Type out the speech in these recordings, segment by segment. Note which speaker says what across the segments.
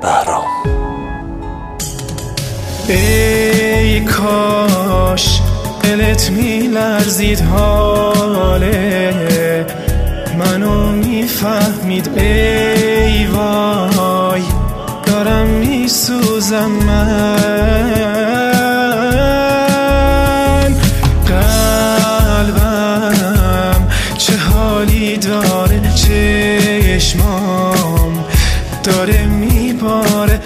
Speaker 1: بهرام.
Speaker 2: ای کاش دلت میلرزید، حاله منو میفهمید. ای وای دارم میسوزم من، قلبم چه حالی داره، چشمام داره میباره.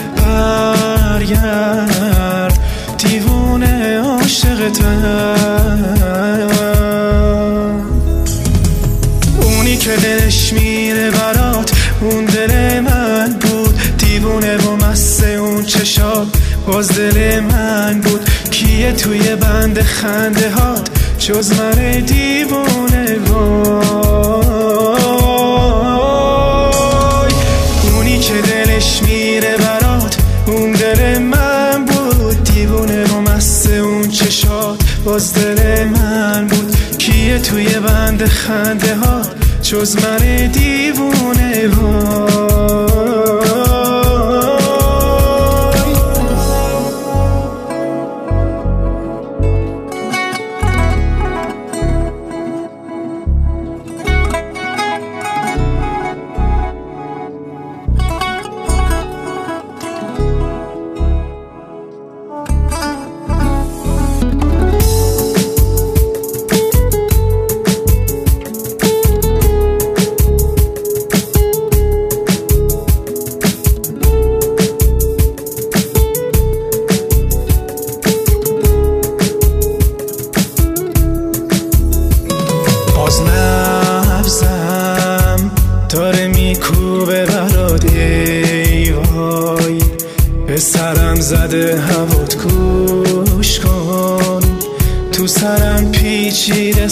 Speaker 2: برگرد دیوونه عاشقتم، اونی که دلش میره برات، اون دل من بود. دیوونه و مست اون چشات، باز دل من بود. کیه توی بند خنده هات جز من دیوونه؟ وای اونی که دلش میره برات، اون دل من بود. دیوونه و مست اون چشات، باز دل من بود. کیه توی بند خنده ها جز من دیوونه؟ نبضم داره میکوبه برات. ای وای به سرم زده هوات، گوش کن تو سرم پیچیده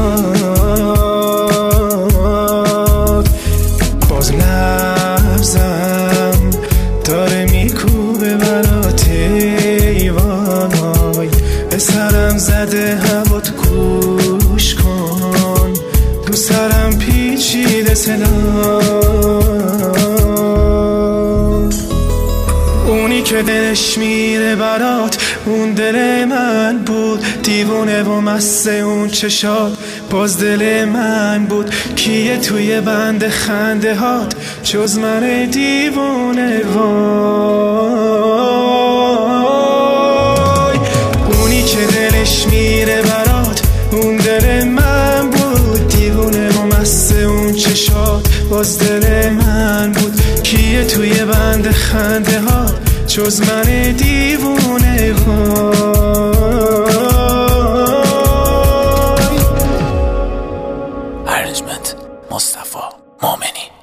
Speaker 2: صدات. باز نبضم داره میکوبه برات. ای وای به سرم زده هوات، گوش کن تو سرم پیچیده صدات. اونی که دلش میره برات، اون دل من بود. دیوونه و مست اون چشات، باز دل من بود. کیه توی بند خنده هات جز من دیوونه؟ وای اونی که دلش میره برات، اون دل من بود. دیوونه و مست اون چشات، باز دل من بود. کیه توی بند خنده ها جز من دیوونه؟
Speaker 1: ارنجمنت مصطفی مومنی.